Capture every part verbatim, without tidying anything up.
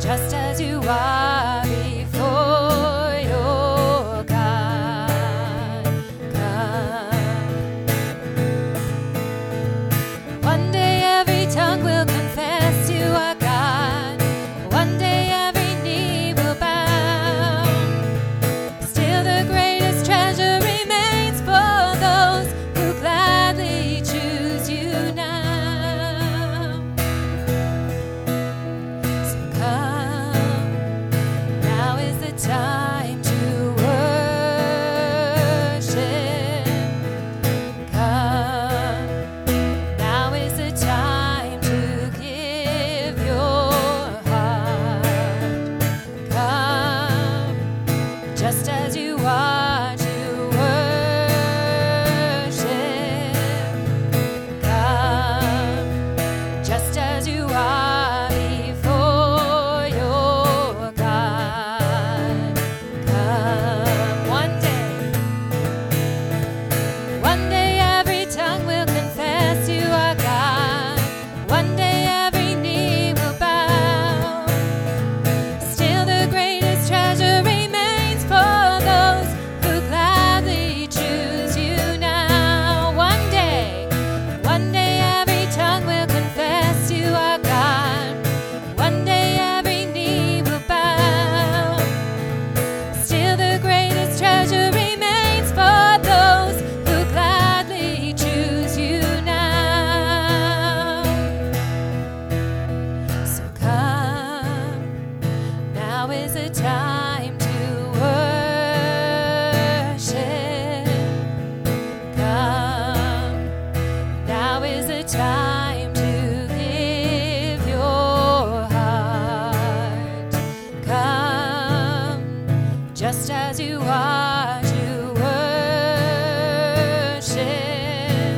just as you are before your God. Come. One day every tongue will confess you are God. One day every knee will bow. Still the greatest treasure remains for those who gladly choose you now. So come, now is the time to worship. Come, now is the time to give your heart. Come, just as you are to worship. Come, just as you are before your God. Come, one day, one day every tongue will confess you are God. One day every knee will bow. Still the greatest treasure remains for those who gladly choose you now. One day, one day every tongue will confess you are God. One day every knee will bow. Still the greatest treasure remains for those who gladly choose you now. So come, now is the time to worship. Come, now is the time to give your heart. Come, just as you are to worship.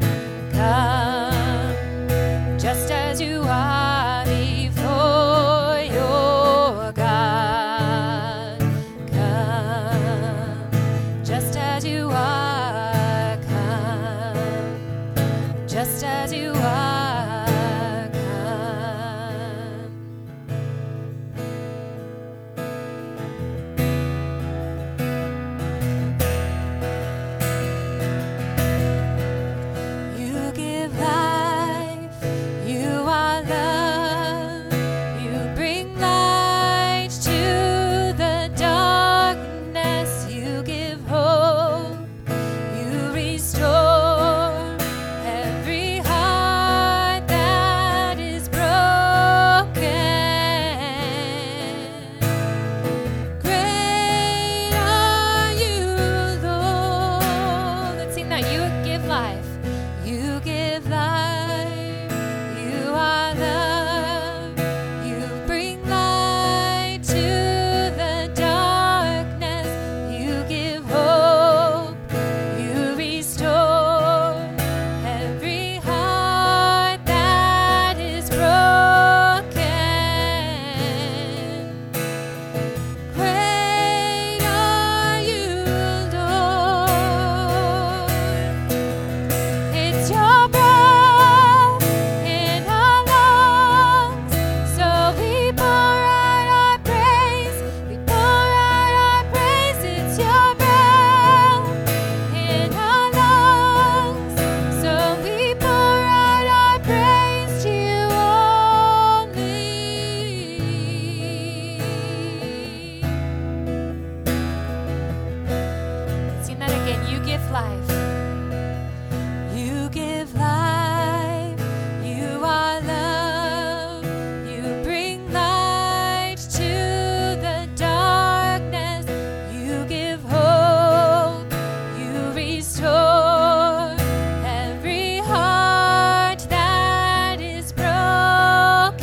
Come, just as you are before your God. Come, just as you are. Come, just as you are. Come. You give life, you are love, you bring light to the darkness, you give hope, you restore every heart that is broken. Great are you, Lord. Let's sing that. You give life. You give life. You are love. You bring light to the darkness. You give hope. You restore every heart that is broken. Great are you, Lord. It's your breath in our lungs, so we pour out our praise. We pour out our praise. It's your breath in our lungs, so we pour out our praise to you only. Sing that again. You give life. You give life. You are love. You bring light to the darkness. You give hope. You restore every heart that is broken.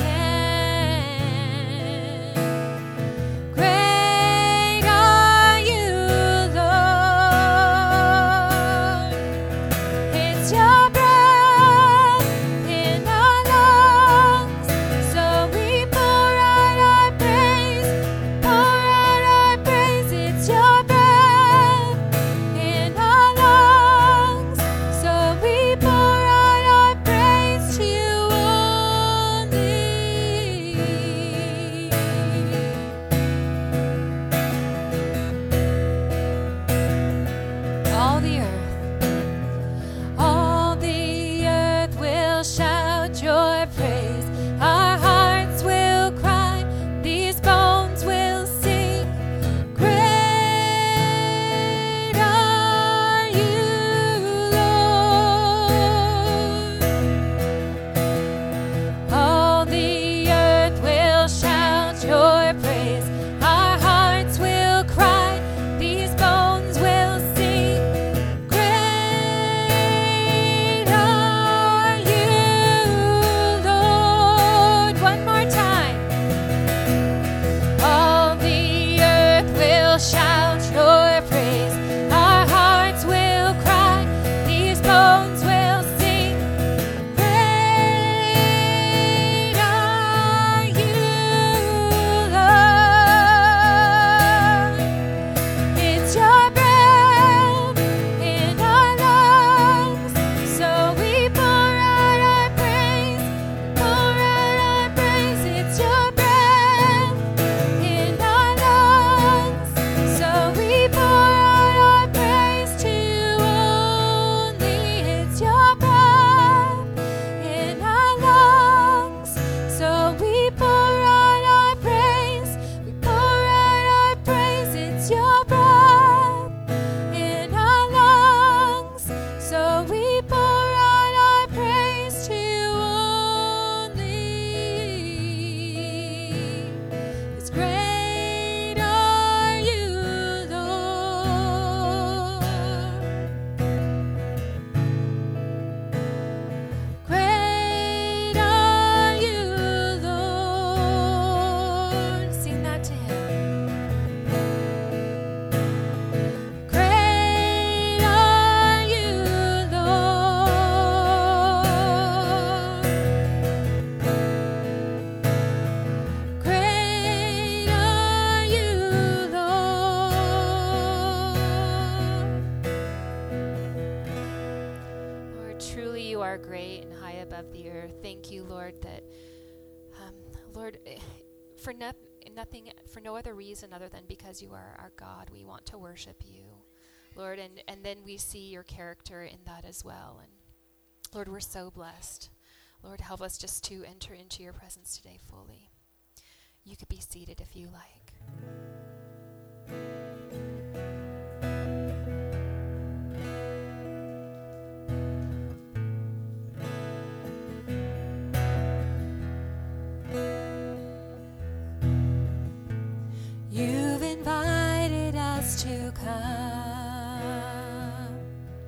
Great are you, Lord. are great and high above the earth. Thank you, Lord, that, um, Lord, for no, nothing, for no other reason other than because you are our God, we want to worship you, Lord, and, and then we see your character in that as well. And Lord, we're so blessed. Lord, help us just to enter into your presence today fully. You could be seated if you like. You've invited us to come.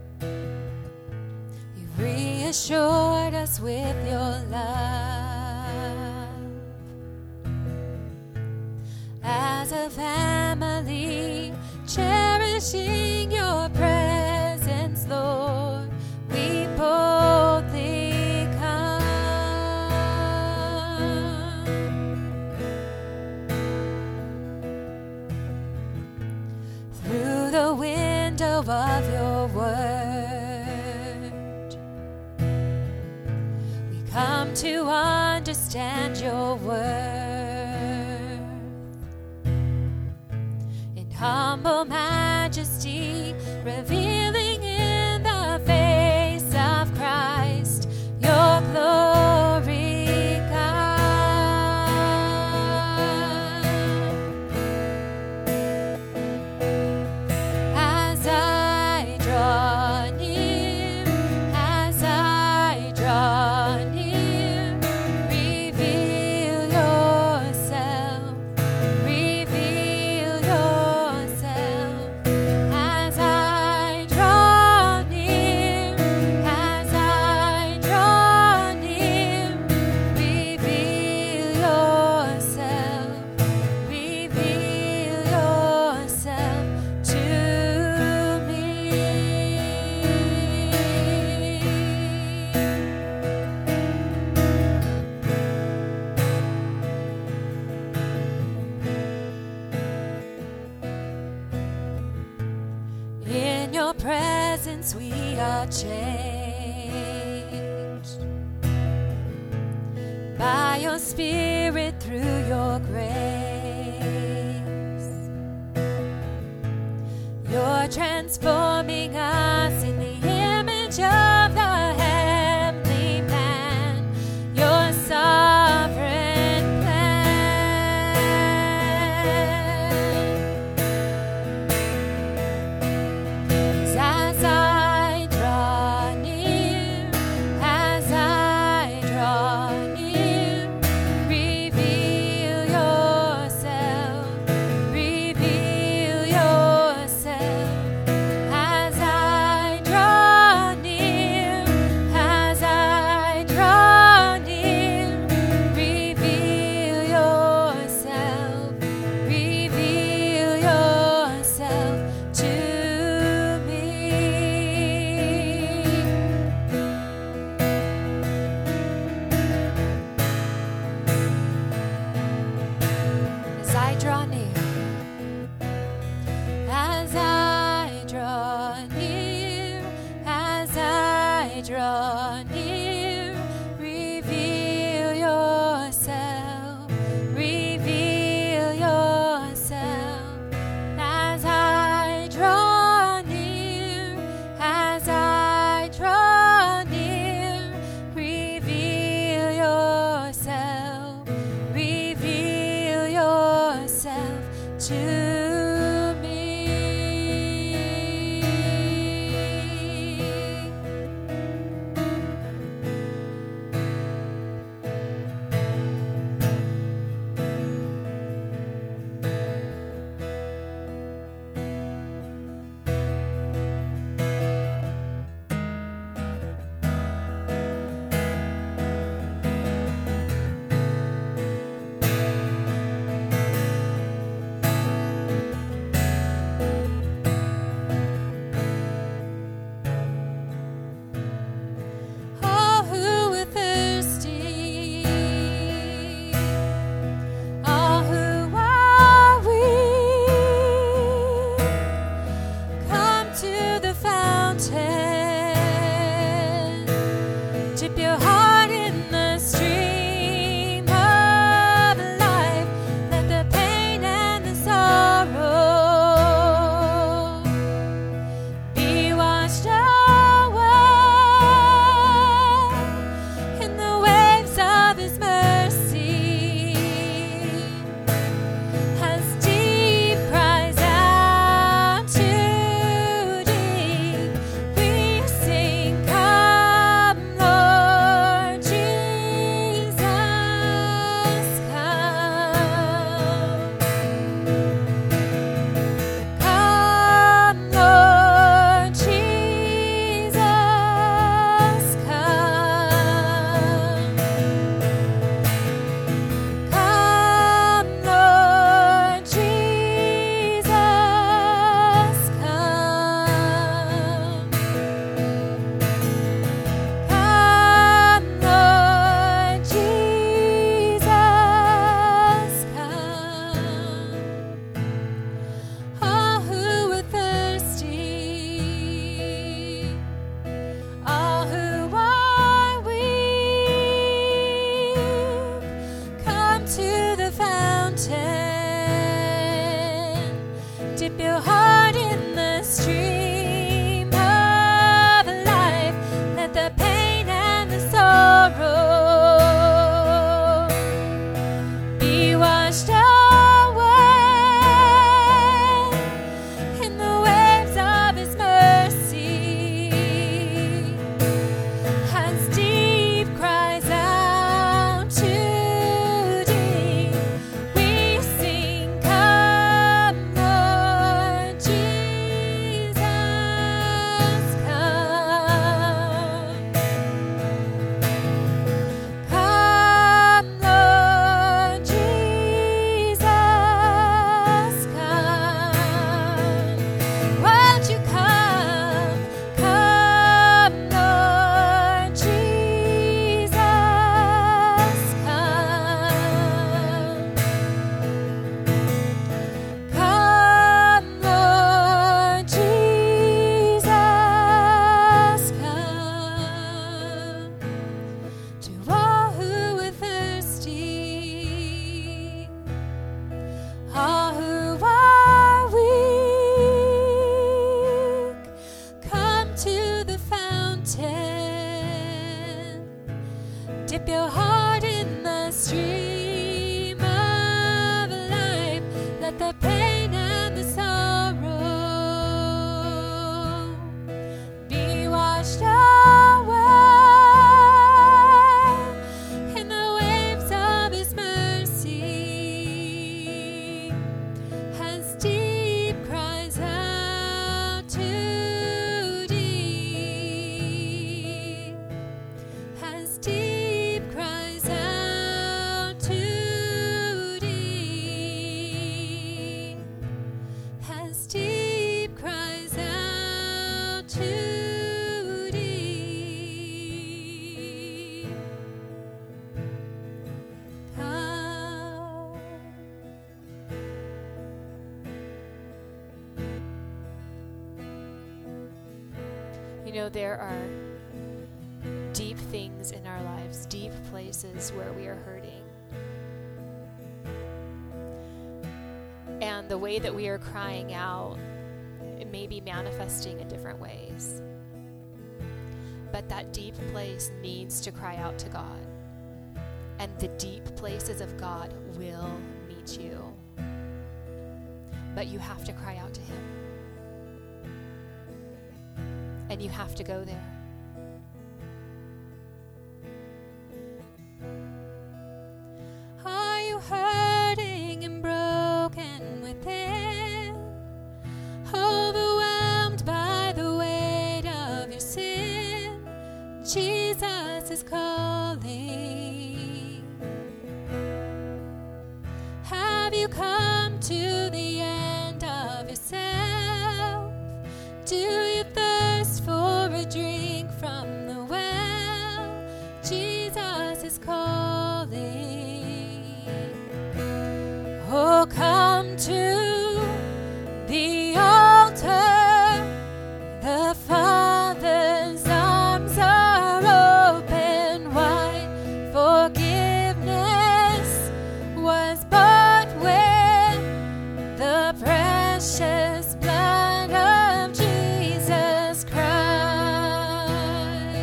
You've reassured us with your love. As a family, cherishing your presence, Lord, we boldly come. Through the window of your word, we come to understand your word. In humble majesty, revealing in the face of Christ your glory, God. As I draw near, as I draw near, reveal yourself, reveal yourself. As I draw near, as I draw near, reveal yourself, reveal yourself to me. In your presence we are changed by your Spirit through your grace. You're transforming us in the image of the heavenly man, your sovereign plan. As I draw near, as I draw near, reveal yourself, reveal yourself. As I draw near, as I draw near, reveal yourself, reveal yourself to me. As I draw near, as I draw near, as I draw near, reveal yourself, reveal yourself. As I draw near, as I draw near, reveal yourself, reveal yourself to me. Dip your heart in the stream of life. Let the pain and the sorrow be washed away in the waves of His mercy. As deep cries out to deep, we sing, come, Lord Jesus, come. Come, Lord Jesus, come. Won't you come? Come, Lord Jesus, come. Come, Lord Jesus, come. To all who are thirsty, all who are weak, come to the fountain. Dip your heart in the stream of life. Let the pain and the sorrow be washed away in the waves of His mercy. As deep cries out to deep, as deep cries out to deep, as deep cries out to deep. Come. You know, there are deep things in our lives, deep places where we are hurting. And the way that we are crying out, it may be manifesting in different ways. But that deep place needs to cry out to God. And the deep places of God will meet you. But you have to cry out to Him. And you have to go there. Are you hurting and broken within? Overwhelmed by the weight of your sin? Jesus is calling. Have you come to the end of yourself? Do you thirst for a drink from the well? Jesus is calling. Oh, come to the altar. The Father's arms are open wide. Forgiveness was bought with the precious blood of Jesus Christ.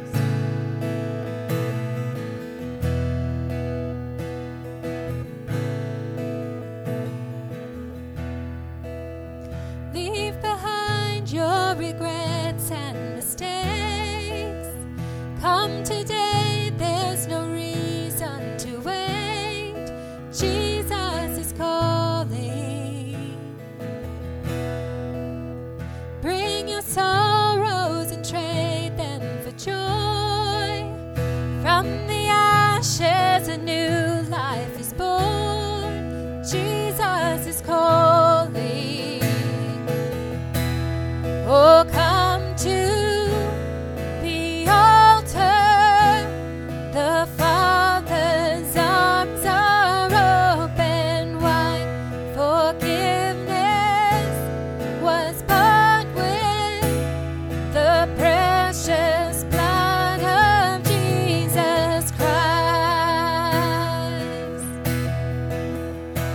Leave behind your regrets and mistakes. Come today, there's no reason to wait. Jesus is calling. Bring your sorrows and trade them for joy. From the ashes, a new life is born. Jesus is calling. Oh, come to the altar. The Father's arms are open wide. Forgiveness was bought with the precious blood of Jesus Christ.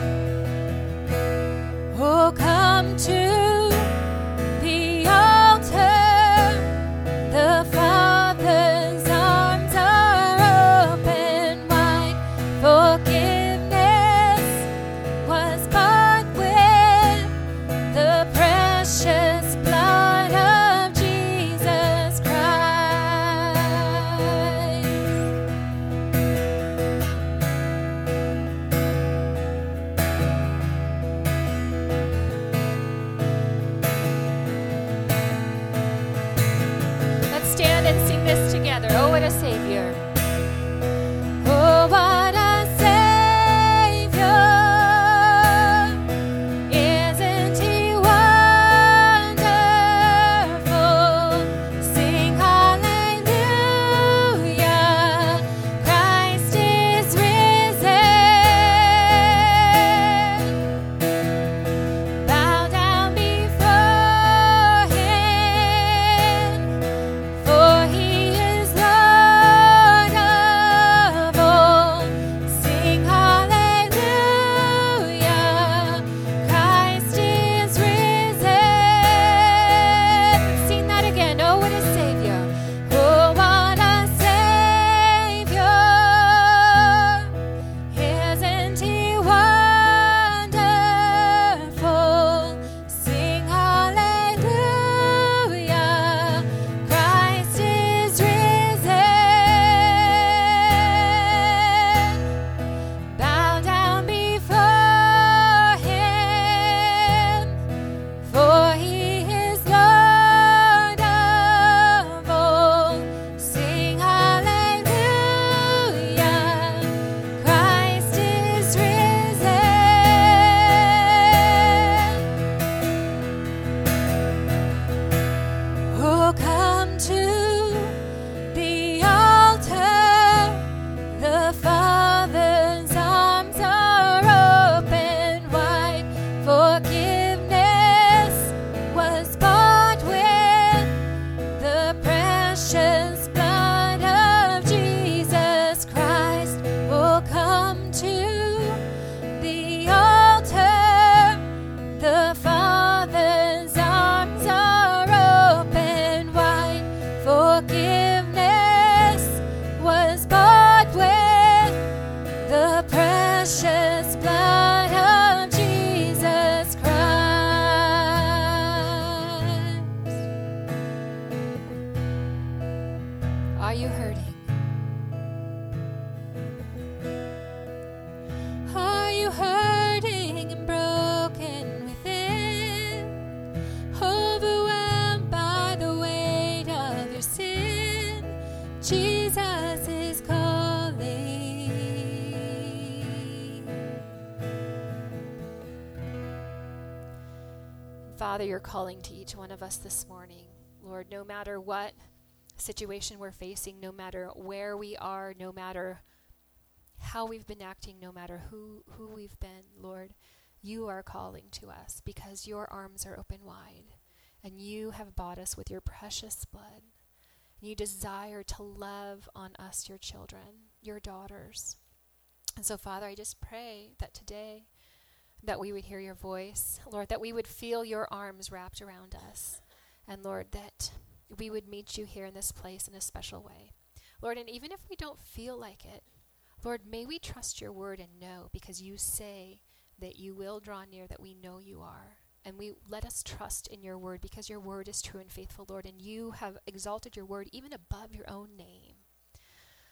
Father, you're calling to each one of us this morning. Lord, no matter what situation we're facing, no matter where we are, no matter how we've been acting, no matter who, who we've been, Lord, you are calling to us because your arms are open wide and you have bought us with your precious blood. You desire to love on us, your children, your daughters. And so, Father, I just pray that today that we would hear your voice, Lord, that we would feel your arms wrapped around us. And Lord, that we would meet you here in this place in a special way. Lord, and even if we don't feel like it, Lord, may we trust your word and know, because you say that you will draw near, that we know you are. And we let us trust in your word, because your word is true and faithful, Lord, and you have exalted your word even above your own name.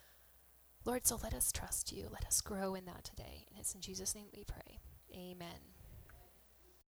Lord, so let us trust you. Let us grow in that today. And it's in Jesus' name we pray. Amen.